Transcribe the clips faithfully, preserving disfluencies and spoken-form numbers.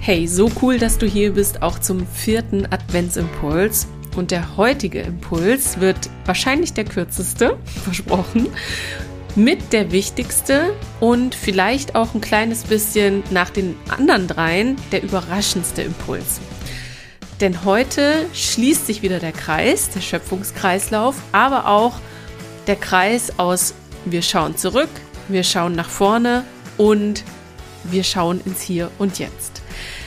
Hey, so cool, dass du hier bist, auch zum vierten Adventsimpuls. Und der heutige Impuls wird wahrscheinlich der kürzeste, versprochen, mit der wichtigste und vielleicht auch ein kleines bisschen nach den anderen dreien der überraschendste Impuls. Denn heute schließt sich wieder der Kreis, der Schöpfungskreislauf, aber auch der Kreis aus wir schauen zurück, wir schauen nach vorne und wir schauen ins Hier und Jetzt.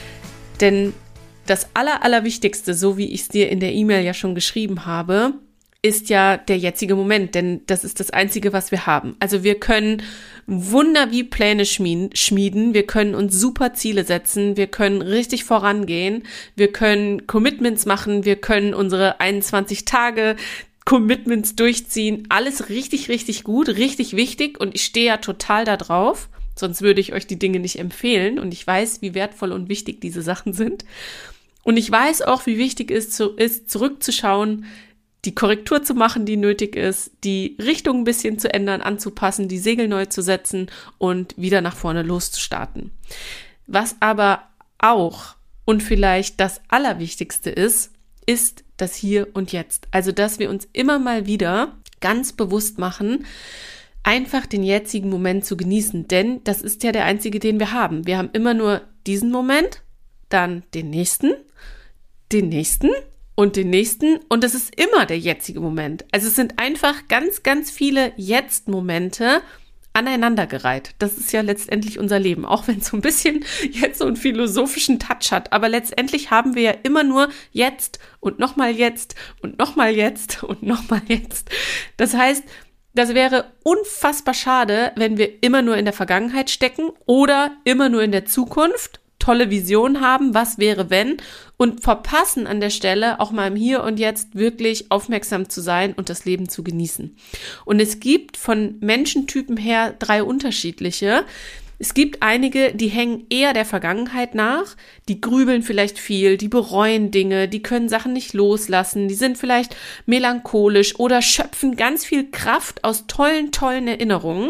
Denn das Aller, Allerwichtigste, so wie ich es dir in der E-Mail ja schon geschrieben habe, ist ja der jetzige Moment, denn das ist das Einzige, was wir haben. Also wir können Wunder wie Pläne schmieden, wir können uns super Ziele setzen, wir können richtig vorangehen, wir können Commitments machen, wir können unsere einundzwanzig Tage Commitments durchziehen, alles richtig, richtig gut, richtig wichtig und ich stehe ja total da drauf. Sonst würde ich euch die Dinge nicht empfehlen und ich weiß, wie wertvoll und wichtig diese Sachen sind. Und ich weiß auch, wie wichtig es ist, zurückzuschauen, die Korrektur zu machen, die nötig ist, die Richtung ein bisschen zu ändern, anzupassen, die Segel neu zu setzen und wieder nach vorne loszustarten. Was aber auch und vielleicht das Allerwichtigste ist, ist das Hier und Jetzt. Also, dass wir uns immer mal wieder ganz bewusst machen, einfach den jetzigen Moment zu genießen, denn das ist ja der einzige, den wir haben. Wir haben immer nur diesen Moment, dann den nächsten, den nächsten und den nächsten und das ist immer der jetzige Moment. Also es sind einfach ganz, ganz viele Jetzt-Momente aneinandergereiht. Das ist ja letztendlich unser Leben, auch wenn es so ein bisschen jetzt so einen philosophischen Touch hat. Aber letztendlich haben wir ja immer nur jetzt und nochmal jetzt und nochmal jetzt und nochmal jetzt. Das heißt, das wäre unfassbar schade, wenn wir immer nur in der Vergangenheit stecken oder immer nur in der Zukunft, tolle Visionen haben, was wäre wenn, und verpassen an der Stelle auch mal im Hier und Jetzt wirklich aufmerksam zu sein und das Leben zu genießen. Und es gibt von Menschentypen her drei unterschiedliche. Es gibt einige, die hängen eher der Vergangenheit nach, die grübeln vielleicht viel, die bereuen Dinge, die können Sachen nicht loslassen, die sind vielleicht melancholisch oder schöpfen ganz viel Kraft aus tollen, tollen Erinnerungen.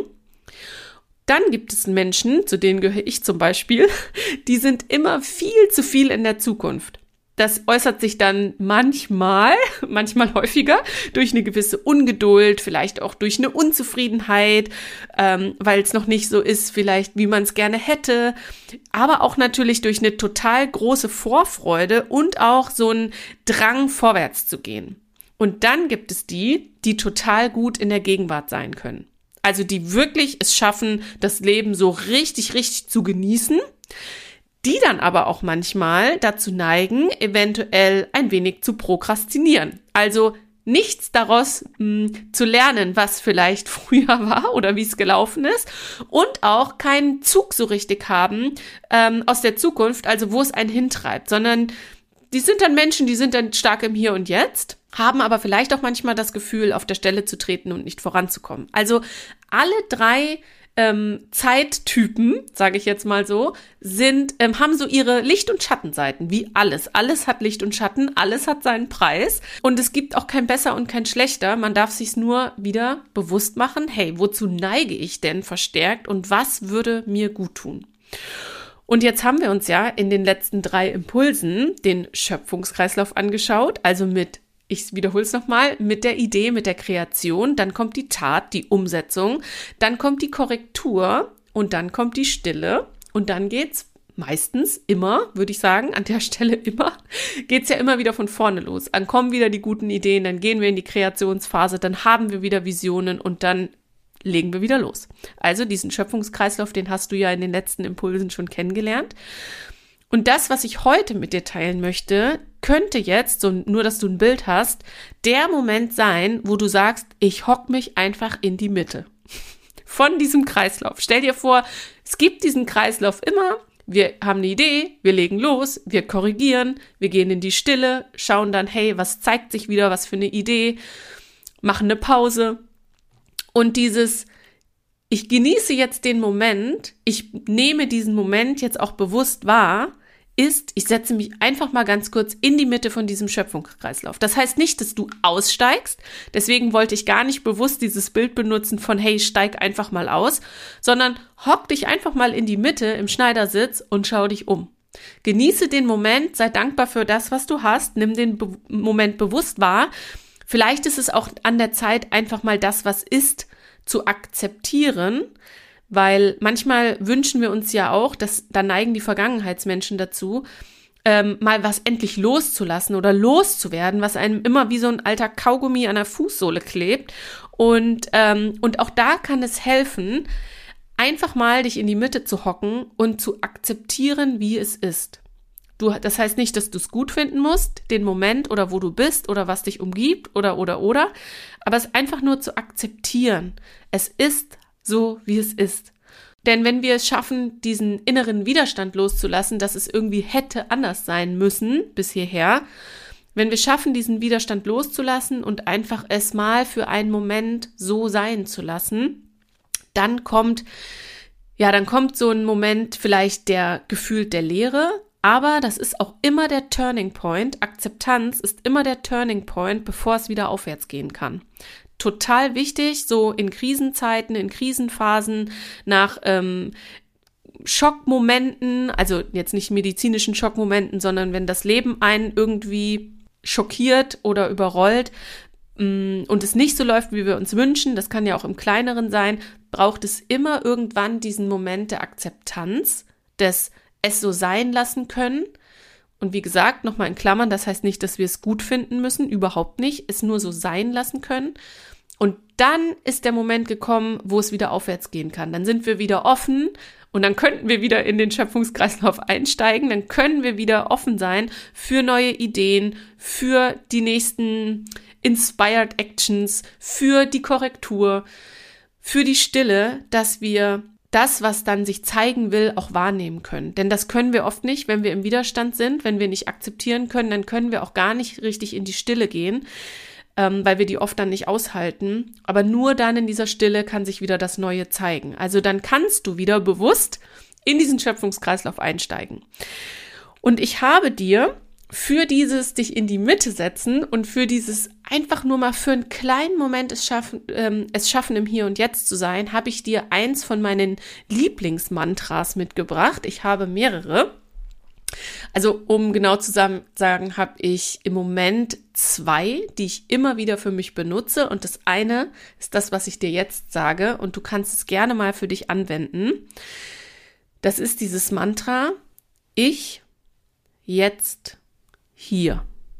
Dann gibt es Menschen, zu denen gehöre ich zum Beispiel, die sind immer viel zu viel in der Zukunft. Das äußert sich dann manchmal, manchmal häufiger, durch eine gewisse Ungeduld, vielleicht auch durch eine Unzufriedenheit, ähm, weil es noch nicht so ist, vielleicht wie man es gerne hätte, aber auch natürlich durch eine total große Vorfreude und auch so einen Drang, vorwärts zu gehen. Und dann gibt es die, die total gut in der Gegenwart sein können. Also die wirklich es schaffen, das Leben so richtig, richtig zu genießen, die dann aber auch manchmal dazu neigen, eventuell ein wenig zu prokrastinieren. Also nichts daraus mh, zu lernen, was vielleicht früher war oder wie es gelaufen ist und auch keinen Zug so richtig haben ähm, aus der Zukunft, also wo es einen hintreibt, sondern die sind dann Menschen, die sind dann stark im Hier und Jetzt, haben aber vielleicht auch manchmal das Gefühl, auf der Stelle zu treten und nicht voranzukommen. Also alle drei ähm, Zeittypen, sage ich jetzt mal so, sind ähm, haben so ihre Licht- und Schattenseiten, wie alles. Alles hat Licht und Schatten, alles hat seinen Preis und es gibt auch kein Besser und kein Schlechter. Man darf sich's nur wieder bewusst machen, hey, wozu neige ich denn verstärkt und was würde mir gut tun? Und jetzt haben wir uns ja in den letzten drei Impulsen den Schöpfungskreislauf angeschaut, also mit Ich wiederhole es nochmal, mit der Idee, mit der Kreation, dann kommt die Tat, die Umsetzung, dann kommt die Korrektur und dann kommt die Stille und dann geht's meistens immer, würde ich sagen, an der Stelle immer, geht's ja immer wieder von vorne los. Dann kommen wieder die guten Ideen, dann gehen wir in die Kreationsphase, dann haben wir wieder Visionen und dann legen wir wieder los. Also diesen Schöpfungskreislauf, den hast du ja in den letzten Impulsen schon kennengelernt. Und das, was ich heute mit dir teilen möchte, könnte jetzt, so nur dass du ein Bild hast, der Moment sein, wo du sagst, ich hock mich einfach in die Mitte von diesem Kreislauf. Stell dir vor, es gibt diesen Kreislauf immer, wir haben eine Idee, wir legen los, wir korrigieren, wir gehen in die Stille, schauen dann, hey, was zeigt sich wieder, was für eine Idee, machen eine Pause. Und dieses, ich genieße jetzt den Moment, ich nehme diesen Moment jetzt auch bewusst wahr, ist, ich setze mich einfach mal ganz kurz in die Mitte von diesem Schöpfungskreislauf. Das heißt nicht, dass du aussteigst, deswegen wollte ich gar nicht bewusst dieses Bild benutzen von, hey, steig einfach mal aus, sondern hock dich einfach mal in die Mitte im Schneidersitz und schau dich um. Genieße den Moment, sei dankbar für das, was du hast, nimm den Be- Moment bewusst wahr. Vielleicht ist es auch an der Zeit, einfach mal das, was ist, zu akzeptieren, weil manchmal wünschen wir uns ja auch, dass da neigen die Vergangenheitsmenschen dazu, ähm, mal was endlich loszulassen oder loszuwerden, was einem immer wie so ein alter Kaugummi an der Fußsohle klebt. Und, ähm, und auch da kann es helfen, einfach mal dich in die Mitte zu hocken und zu akzeptieren, wie es ist. Du, das heißt nicht, dass du es gut finden musst, den Moment oder wo du bist oder was dich umgibt oder, oder, oder, aber es einfach nur zu akzeptieren. Es ist so, wie es ist. Denn wenn wir es schaffen, diesen inneren Widerstand loszulassen, dass es irgendwie hätte anders sein müssen bis hierher, wenn wir schaffen, diesen Widerstand loszulassen und einfach es mal für einen Moment so sein zu lassen, dann kommt, ja, dann kommt so ein Moment vielleicht der gefühlt der Leere, aber das ist auch immer der Turning Point. Akzeptanz ist immer der Turning Point, bevor es wieder aufwärts gehen kann. Total wichtig, so in Krisenzeiten, in Krisenphasen, nach ähm, Schockmomenten, also jetzt nicht medizinischen Schockmomenten, sondern wenn das Leben einen irgendwie schockiert oder überrollt mh, und es nicht so läuft, wie wir uns wünschen, das kann ja auch im Kleineren sein, braucht es immer irgendwann diesen Moment der Akzeptanz, des es so sein lassen können. Und wie gesagt, nochmal in Klammern, das heißt nicht, dass wir es gut finden müssen, überhaupt nicht, es nur so sein lassen können. Und dann ist der Moment gekommen, wo es wieder aufwärts gehen kann. Dann sind wir wieder offen und dann könnten wir wieder in den Schöpfungskreislauf einsteigen. Dann können wir wieder offen sein für neue Ideen, für die nächsten Inspired Actions, für die Korrektur, für die Stille, dass wir das, was dann sich zeigen will, auch wahrnehmen können. Denn das können wir oft nicht, wenn wir im Widerstand sind, wenn wir nicht akzeptieren können, dann können wir auch gar nicht richtig in die Stille gehen, ähm, weil wir die oft dann nicht aushalten. Aber nur dann in dieser Stille kann sich wieder das Neue zeigen. Also dann kannst du wieder bewusst in diesen Schöpfungskreislauf einsteigen. Und ich habe dir für dieses dich in die Mitte setzen und für dieses einfach nur mal für einen kleinen Moment es schaffen, ähm, es schaffen im Hier und Jetzt zu sein, habe ich dir eins von meinen Lieblingsmantras mitgebracht. Ich habe mehrere. Also um genau zu sagen, habe ich im Moment zwei, die ich immer wieder für mich benutze. Und das eine ist das, was ich dir jetzt sage. Und du kannst es gerne mal für dich anwenden. Das ist dieses Mantra: Ich, jetzt, hier.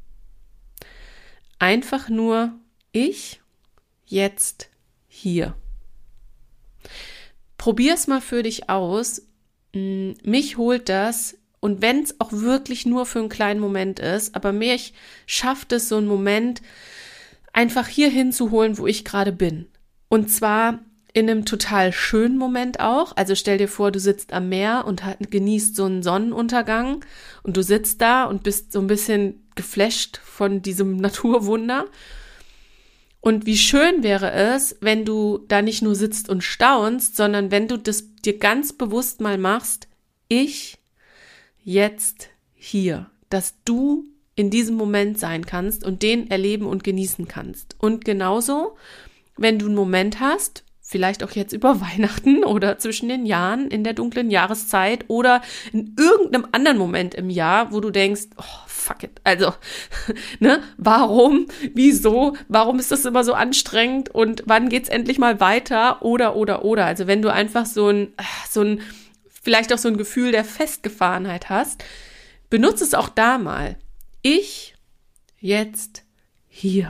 Einfach nur ich, jetzt, hier. Probier es mal für dich aus. Mich holt das, und wenn es auch wirklich nur für einen kleinen Moment ist, aber mich schafft es, so einen Moment einfach hier hinzuholen, wo ich gerade bin. Und zwar in einem total schönen Moment auch. Also stell dir vor, du sitzt am Meer und genießt so einen Sonnenuntergang und du sitzt da und bist so ein bisschen geflasht von diesem Naturwunder. Und wie schön wäre es, wenn du da nicht nur sitzt und staunst, sondern wenn du das dir ganz bewusst mal machst: Ich, jetzt, hier. Dass du in diesem Moment sein kannst und den erleben und genießen kannst. Und genauso, wenn du einen Moment hast, vielleicht auch jetzt über Weihnachten oder zwischen den Jahren in der dunklen Jahreszeit oder in irgendeinem anderen Moment im Jahr, wo du denkst, oh, fuck it, also, ne, warum, wieso, warum ist das immer so anstrengend und wann geht's endlich mal weiter oder, oder, oder. Also wenn du einfach so ein, so ein, vielleicht auch so ein Gefühl der Festgefahrenheit hast, benutze es auch da mal. Ich, jetzt, hier.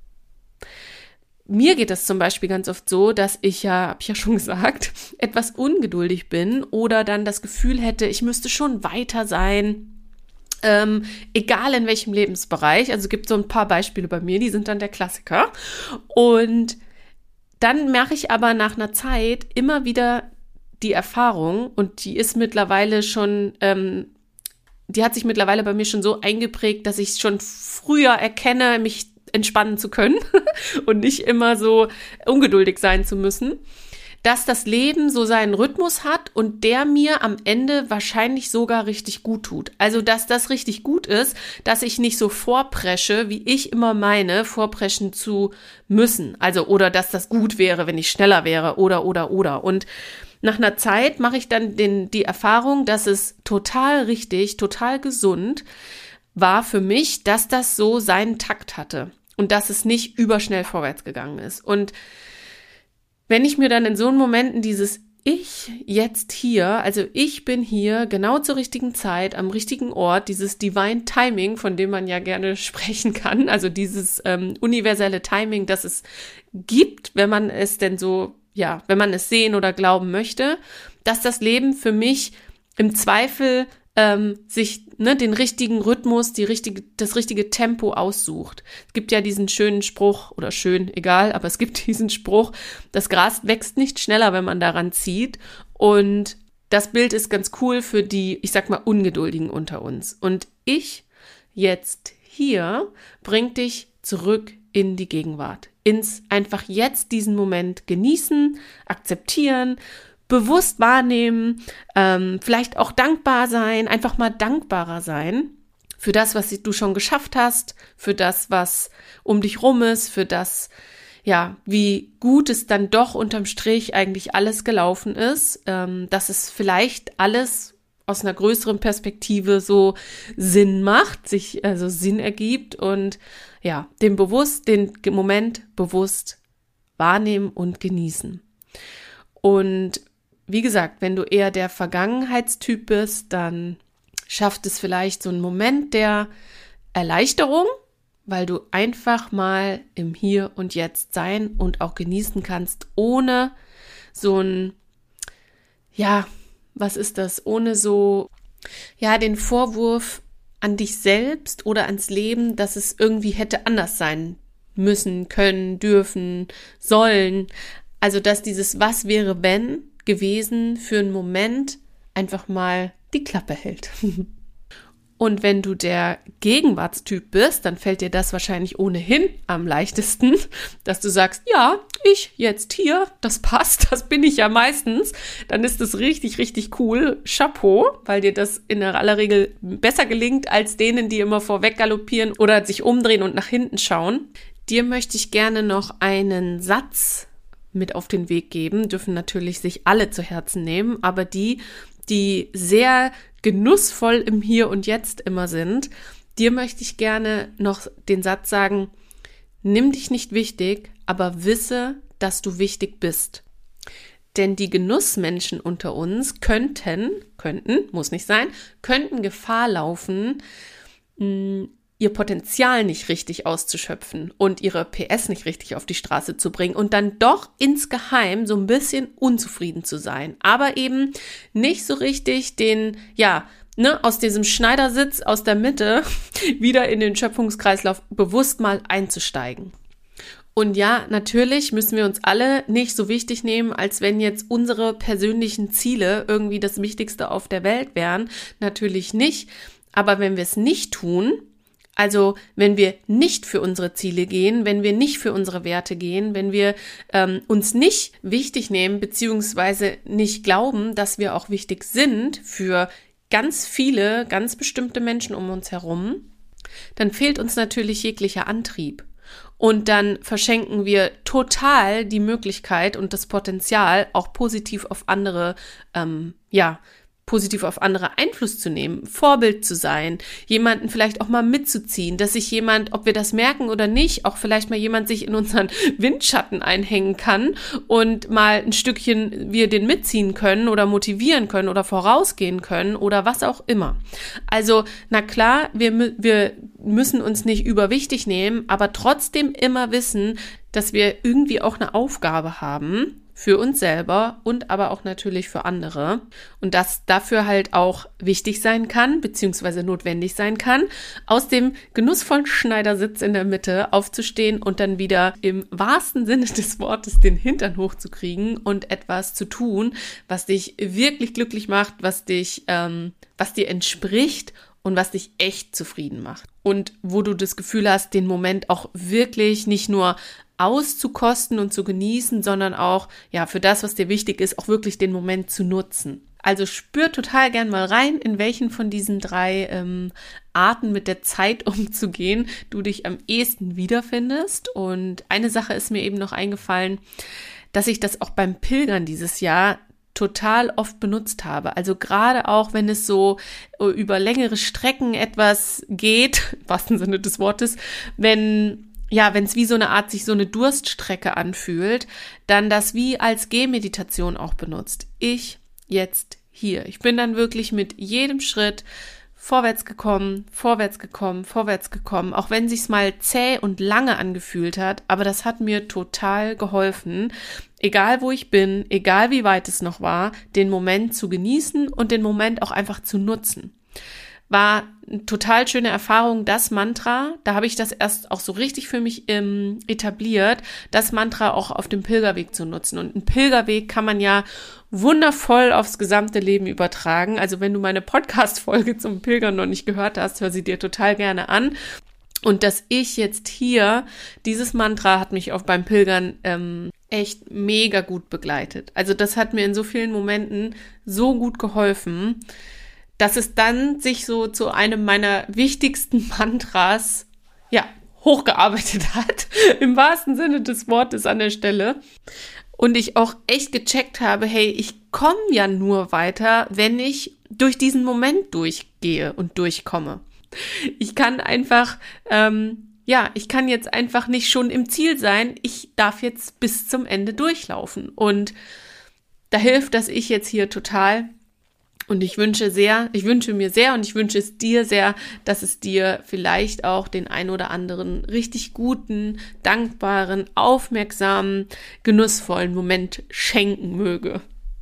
Mir geht es zum Beispiel ganz oft so, dass ich ja, habe ich ja schon gesagt, etwas ungeduldig bin oder dann das Gefühl hätte, ich müsste schon weiter sein, ähm, egal in welchem Lebensbereich. Also es gibt so ein paar Beispiele bei mir, die sind dann der Klassiker. Und dann mache ich aber nach einer Zeit immer wieder die Erfahrung, und die ist mittlerweile schon, ähm, die hat sich mittlerweile bei mir schon so eingeprägt, dass ich schon früher erkenne, mich entspannen zu können und nicht immer so ungeduldig sein zu müssen, dass das Leben so seinen Rhythmus hat und der mir am Ende wahrscheinlich sogar richtig gut tut. Also, dass das richtig gut ist, dass ich nicht so vorpresche, wie ich immer meine, vorpreschen zu müssen. Also, oder dass das gut wäre, wenn ich schneller wäre, oder, oder, oder. Und nach einer Zeit mache ich dann den, die Erfahrung, dass es total richtig, total gesund war für mich, dass das so seinen Takt hatte und dass es nicht überschnell vorwärts gegangen ist. Und wenn ich mir dann in so einen Momenten dieses Ich jetzt hier, also ich bin hier genau zur richtigen Zeit, am richtigen Ort, dieses Divine Timing, von dem man ja gerne sprechen kann, also dieses ähm, universelle Timing, das es gibt, wenn man es denn so, ja, wenn man es sehen oder glauben möchte, dass das Leben für mich im Zweifel ähm, sich ne, den richtigen Rhythmus, die richtige, das richtige Tempo aussucht. Es gibt ja diesen schönen Spruch, oder schön, egal, aber es gibt diesen Spruch, das Gras wächst nicht schneller, wenn man daran zieht. Und das Bild ist ganz cool für die, ich sag mal, Ungeduldigen unter uns. Und ich jetzt hier bringt dich zurück in die Gegenwart, ins einfach jetzt diesen Moment genießen, akzeptieren, bewusst wahrnehmen, ähm, vielleicht auch dankbar sein, einfach mal dankbarer sein für das, was du schon geschafft hast, für das, was um dich rum ist, für das, ja, wie gut es dann doch unterm Strich eigentlich alles gelaufen ist, ähm, dass es vielleicht alles aus einer größeren Perspektive so Sinn macht, sich also Sinn ergibt und ja, den bewusst, den Moment bewusst wahrnehmen und genießen. Und wie gesagt, wenn du eher der Vergangenheitstyp bist, dann schafft es vielleicht so einen Moment der Erleichterung, weil du einfach mal im Hier und Jetzt sein und auch genießen kannst, ohne so ein, ja, was ist das, ohne so, ja, den Vorwurf an dich selbst oder ans Leben, dass es irgendwie hätte anders sein müssen, können, dürfen, sollen. Also, dass dieses Was wäre, wenn gewesen für einen Moment einfach mal die Klappe hält. Und wenn du der Gegenwartstyp bist, dann fällt dir das wahrscheinlich ohnehin am leichtesten, dass du sagst, ja, ich jetzt hier, das passt, das bin ich ja meistens. Dann ist das richtig, richtig cool. Chapeau, weil dir das in aller Regel besser gelingt als denen, die immer vorweg galoppieren oder sich umdrehen und nach hinten schauen. Dir möchte ich gerne noch einen Satz mit auf den Weg geben, dürfen natürlich sich alle zu Herzen nehmen, aber die, die sehr genussvoll im Hier und Jetzt immer sind, dir möchte ich gerne noch den Satz sagen, nimm dich nicht wichtig, aber wisse, dass du wichtig bist. Denn die Genussmenschen unter uns könnten, könnten, muss nicht sein, könnten Gefahr laufen, mh, ihr Potenzial nicht richtig auszuschöpfen und ihre P S nicht richtig auf die Straße zu bringen und dann doch insgeheim so ein bisschen unzufrieden zu sein, aber eben nicht so richtig den, ja, ne, aus diesem Schneidersitz aus der Mitte wieder in den Schöpfungskreislauf bewusst mal einzusteigen. Und ja, natürlich müssen wir uns alle nicht so wichtig nehmen, als wenn jetzt unsere persönlichen Ziele irgendwie das Wichtigste auf der Welt wären. Natürlich nicht, aber wenn wir es nicht tun, also wenn wir nicht für unsere Ziele gehen, wenn wir nicht für unsere Werte gehen, wenn wir ähm, uns nicht wichtig nehmen, beziehungsweise nicht glauben, dass wir auch wichtig sind für ganz viele, ganz bestimmte Menschen um uns herum, dann fehlt uns natürlich jeglicher Antrieb. Und dann verschenken wir total die Möglichkeit und das Potenzial, auch positiv auf andere, ähm, ja, positiv auf andere Einfluss zu nehmen, Vorbild zu sein, jemanden vielleicht auch mal mitzuziehen, dass sich jemand, ob wir das merken oder nicht, auch vielleicht mal jemand sich in unseren Windschatten einhängen kann und mal ein Stückchen wir den mitziehen können oder motivieren können oder vorausgehen können oder was auch immer. Also, na klar, wir, wir müssen uns nicht überwichtig nehmen, aber trotzdem immer wissen, dass wir irgendwie auch eine Aufgabe haben, für uns selber und aber auch natürlich für andere und das dafür halt auch wichtig sein kann, beziehungsweise notwendig sein kann, aus dem genussvollen Schneidersitz in der Mitte aufzustehen und dann wieder im wahrsten Sinne des Wortes den Hintern hochzukriegen und etwas zu tun, was dich wirklich glücklich macht, was dich, ähm, was dir entspricht und was dich echt zufrieden macht. Und wo du das Gefühl hast, den Moment auch wirklich nicht nur auszukosten und zu genießen, sondern auch, ja, für das, was dir wichtig ist, auch wirklich den Moment zu nutzen. Also spür total gern mal rein, in welchen von diesen drei ähm, Arten mit der Zeit umzugehen du dich am ehesten wiederfindest. Und eine Sache ist mir eben noch eingefallen, dass ich das auch beim Pilgern dieses Jahr total oft benutzt habe. Also gerade auch, wenn es so über längere Strecken etwas geht, im wahrsten Sinne des Wortes, wenn ja, wenn es wie so eine Art sich so eine Durststrecke anfühlt, dann das wie als Gehmeditation auch benutzt. Ich jetzt hier. Ich bin dann wirklich mit jedem Schritt vorwärts gekommen, vorwärts gekommen, vorwärts gekommen, auch wenn sich's mal zäh und lange angefühlt hat, aber das hat mir total geholfen, egal wo ich bin, egal wie weit es noch war, den Moment zu genießen und den Moment auch einfach zu nutzen. War eine total schöne Erfahrung, das Mantra, da habe ich das erst auch so richtig für mich ähm, etabliert, das Mantra auch auf dem Pilgerweg zu nutzen. Und einen Pilgerweg kann man ja wundervoll aufs gesamte Leben übertragen. Also wenn du meine Podcast-Folge zum Pilgern noch nicht gehört hast, hör sie dir total gerne an. Und dass ich jetzt hier, dieses Mantra hat mich auch beim Pilgern ähm, echt mega gut begleitet. Also das hat mir in so vielen Momenten so gut geholfen, dass es dann sich so zu einem meiner wichtigsten Mantras, ja, hochgearbeitet hat, im wahrsten Sinne des Wortes an der Stelle. Und ich auch echt gecheckt habe, hey, ich komme ja nur weiter, wenn ich durch diesen Moment durchgehe und durchkomme. Ich kann einfach, ähm, ja, ich kann jetzt einfach nicht schon im Ziel sein, ich darf jetzt bis zum Ende durchlaufen. Und da hilft das Ich jetzt hier total. Und ich wünsche sehr, ich wünsche mir sehr und ich wünsche es dir sehr, dass es dir vielleicht auch den ein oder anderen richtig guten, dankbaren, aufmerksamen, genussvollen Moment schenken möge.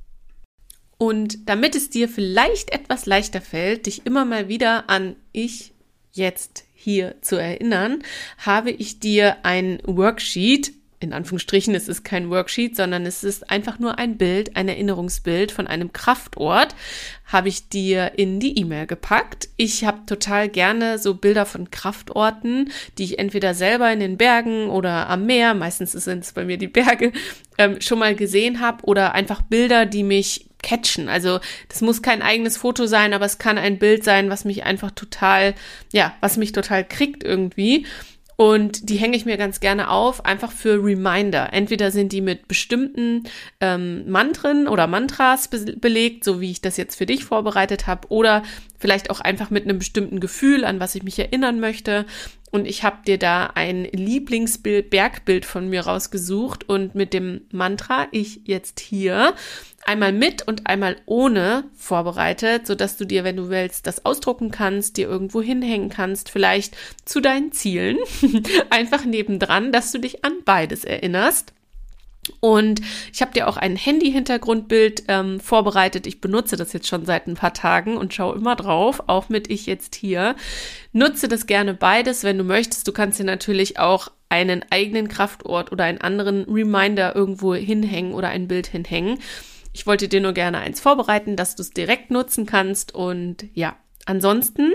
Und damit es dir vielleicht etwas leichter fällt, dich immer mal wieder an ich jetzt hier zu erinnern, habe ich dir ein Worksheet, in Anführungsstrichen, es ist kein Worksheet, sondern es ist einfach nur ein Bild, ein Erinnerungsbild von einem Kraftort, habe ich dir in die E-Mail gepackt. Ich habe total gerne so Bilder von Kraftorten, die ich entweder selber in den Bergen oder am Meer, meistens sind es bei mir die Berge, ähm, schon mal gesehen habe oder einfach Bilder, die mich catchen. Also das muss kein eigenes Foto sein, aber es kann ein Bild sein, was mich einfach total, ja, was mich total kriegt irgendwie. Und die hänge ich mir ganz gerne auf, einfach für Reminder. Entweder sind die mit bestimmten ähm, Mantren oder Mantras be- belegt, so wie ich das jetzt für dich vorbereitet habe, oder vielleicht auch einfach mit einem bestimmten Gefühl, an was ich mich erinnern möchte. Und ich habe dir da ein Lieblingsbild, Bergbild von mir rausgesucht und mit dem Mantra ich jetzt hier einmal mit und einmal ohne vorbereitet, sodass du dir, wenn du willst, das ausdrucken kannst, dir irgendwo hinhängen kannst, vielleicht zu deinen Zielen, einfach nebendran, dass du dich an beides erinnerst. Und ich habe dir auch ein Handy-Hintergrundbild ähm, vorbereitet. Ich benutze das jetzt schon seit ein paar Tagen und schaue immer drauf, auch mit ich jetzt hier. Nutze das gerne beides, wenn du möchtest. Du kannst dir natürlich auch einen eigenen Kraftort oder einen anderen Reminder irgendwo hinhängen oder ein Bild hinhängen. Ich wollte dir nur gerne eins vorbereiten, dass du es direkt nutzen kannst. Und ja, ansonsten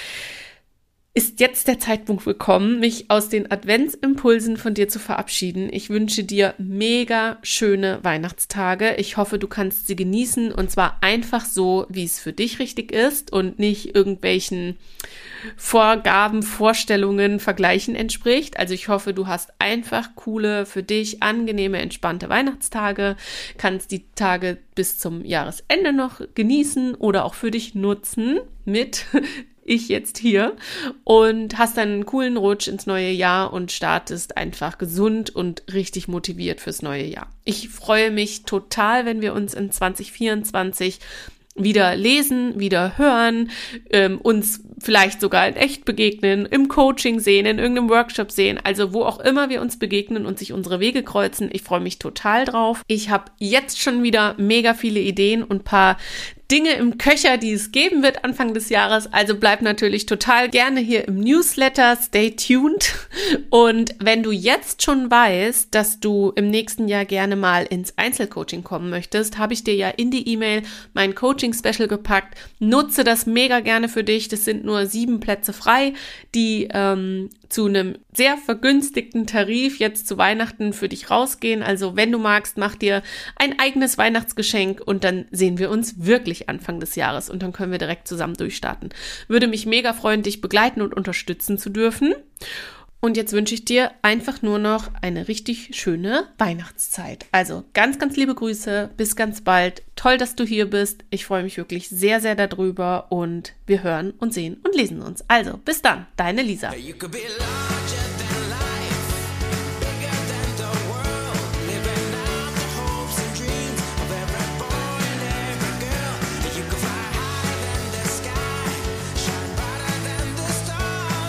ist jetzt der Zeitpunkt gekommen, mich aus den Adventsimpulsen von dir zu verabschieden. Ich wünsche dir mega schöne Weihnachtstage. Ich hoffe, du kannst sie genießen und zwar einfach so, wie es für dich richtig ist und nicht irgendwelchen Vorgaben, Vorstellungen, Vergleichen entspricht. Also ich hoffe, du hast einfach coole, für dich angenehme, entspannte Weihnachtstage, kannst die Tage bis zum Jahresende noch genießen oder auch für dich nutzen mit ich jetzt hier und hast dann einen coolen Rutsch ins neue Jahr und startest einfach gesund und richtig motiviert fürs neue Jahr. Ich freue mich total, wenn wir uns in zwanzig vierundzwanzig wieder lesen, wieder hören, ähm, uns vielleicht sogar in echt begegnen, im Coaching sehen, in irgendeinem Workshop sehen, also wo auch immer wir uns begegnen und sich unsere Wege kreuzen. Ich freue mich total drauf. Ich habe jetzt schon wieder mega viele Ideen und ein paar Dinge im Köcher, die es geben wird Anfang des Jahres. Also bleib natürlich total gerne hier im Newsletter. Stay tuned. Und wenn du jetzt schon weißt, dass du im nächsten Jahr gerne mal ins Einzelcoaching kommen möchtest, habe ich dir ja in die E-Mail mein Coaching-Special gepackt. Nutze das mega gerne für dich. Das sind nur sieben Plätze frei, die ähm, zu einem sehr vergünstigten Tarif jetzt zu Weihnachten für dich rausgehen. Also wenn du magst, mach dir ein eigenes Weihnachtsgeschenk und dann sehen wir uns wirklich Anfang des Jahres und dann können wir direkt zusammen durchstarten. Würde mich mega freuen, dich begleiten und unterstützen zu dürfen. Und jetzt wünsche ich dir einfach nur noch eine richtig schöne Weihnachtszeit. Also ganz, ganz liebe Grüße, bis ganz bald. Toll, dass du hier bist. Ich freue mich wirklich sehr, sehr darüber und wir hören und sehen und lesen uns. Also, bis dann, deine Lisa.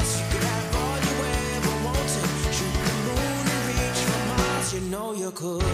You know you could.